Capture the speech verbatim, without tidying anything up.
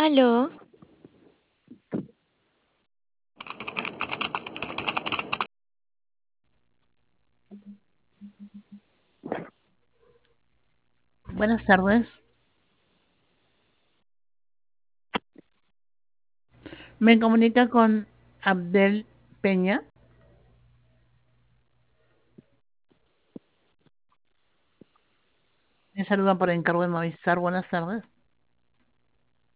Aló, Buenas tardes. Me comunica con Abdel Peña. Me saluda por encargo de Movistar. Buenas tardes.